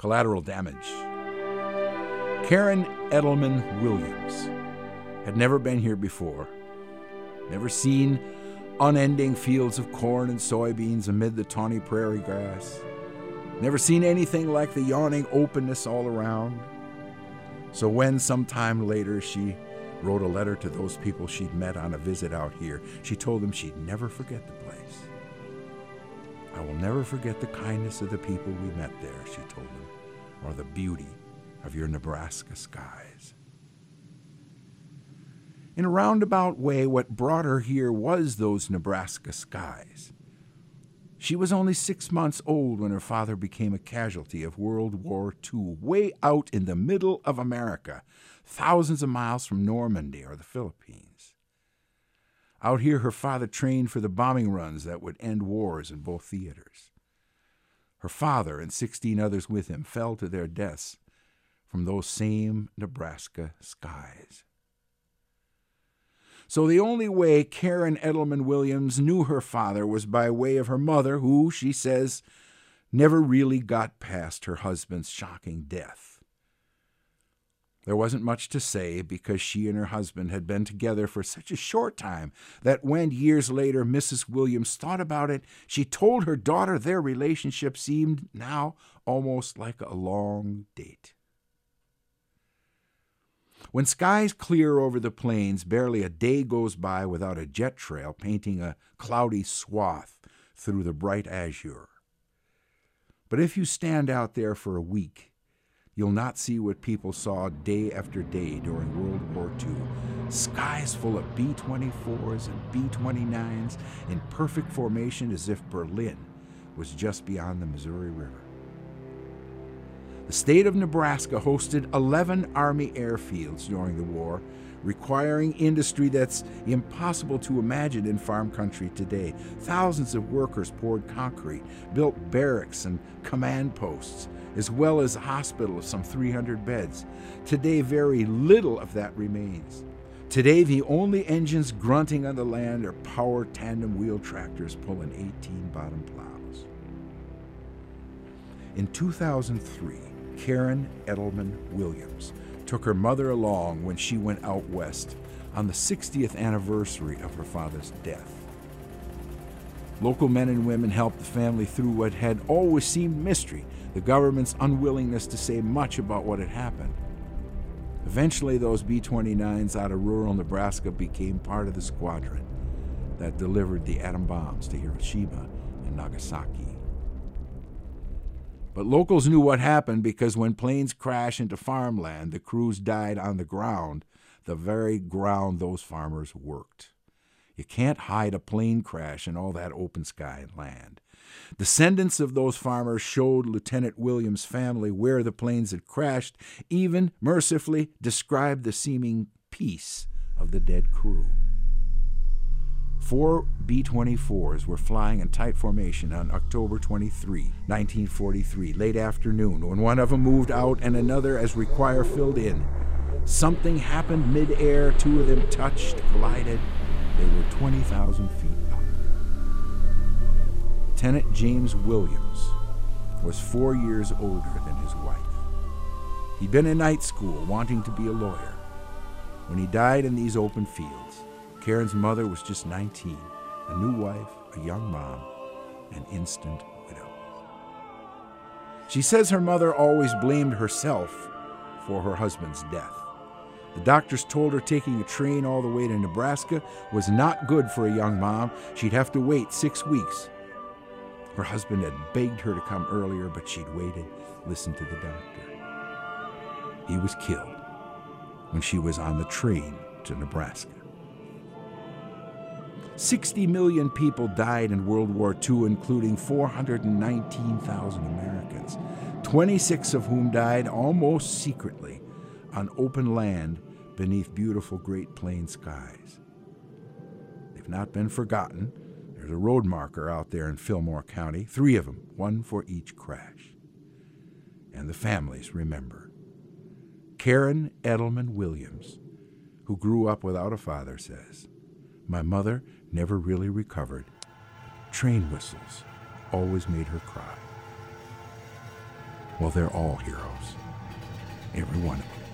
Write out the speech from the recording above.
Collateral damage. Karen Edelman Williams had never been here before, never seen unending fields of corn and soybeans amid the tawny prairie grass, never seen anything like the yawning openness all around. So when sometime later she wrote a letter to those people she'd met on a visit out here, she told them she'd never forget the place. I will never forget the kindness of the people we met there, she told them, or the beauty of your Nebraska skies. In a roundabout way, what brought her here was those Nebraska skies. She was only 6 months old when her father became a casualty of World War II, way out in the middle of America, thousands of miles from Normandy or the Philippines. Out here, her father trained for the bombing runs that would end wars in both theaters. Her father and 16 others with him fell to their deaths from those same Nebraska skies. So the only way Karen Edelman Williams knew her father was by way of her mother, who, she says, never really got past her husband's shocking death. There wasn't much to say because she and her husband had been together for such a short time that when years later Mrs. Williams thought about it, she told her daughter their relationship seemed now almost like a long date. When skies clear over the plains, barely a day goes by without a jet trail painting a cloudy swath through the bright azure. But if you stand out there for a week, you'll not see what people saw day after day during World War II. Skies full of B-24s and B-29s in perfect formation as if Berlin was just beyond the Missouri River. The state of Nebraska hosted 11 Army airfields during the war, requiring industry that's impossible to imagine in farm country today. Thousands of workers poured concrete, built barracks and command posts, as well as a hospital of some 300 beds. Today, very little of that remains. Today, the only engines grunting on the land are power tandem wheel tractors pulling 18-bottom plows. In 2003, Karen Edelman Williams took her mother along when she went out west on the 60th anniversary of her father's death. Local men and women helped the family through what had always seemed mystery, the government's unwillingness to say much about what had happened. Eventually, those B-29s out of rural Nebraska became part of the squadron that delivered the atom bombs to Hiroshima and Nagasaki. But locals knew what happened because when planes crash into farmland, the crews died on the ground, the very ground those farmers worked. You can't hide a plane crash in all that open sky and land. Descendants of those farmers showed Lieutenant Williams' family where the planes had crashed, even mercifully described the seeming peace of the dead crew. 4 B-24s were flying in tight formation on October 23, 1943, late afternoon, when one of them moved out and another, as required, filled in. Something happened mid-air, 2 of them touched, collided. They were 20,000 feet up. Lieutenant James Williams was 4 years older than his wife. He'd been in night school, wanting to be a lawyer. When he died in these open fields, Karen's mother was just 19, a new wife, a young mom, an instant widow. She says her mother always blamed herself for her husband's death. The doctors told her taking a train all the way to Nebraska was not good for a young mom. She'd have to wait 6 weeks. Her husband had begged her to come earlier, but she'd waited, listened to the doctor. He was killed when she was on the train to Nebraska. 60 million people died in World War II, including 419,000 Americans, 26 of whom died almost secretly on open land beneath beautiful Great Plains skies. They've not been forgotten. There's a road marker out there in Fillmore County, 3 of them, 1 for each crash. And the families remember. Karen Edelman Williams, who grew up without a father, says, "My mother never really recovered. Train whistles always made her cry." Well, they're all heroes. Every one of them.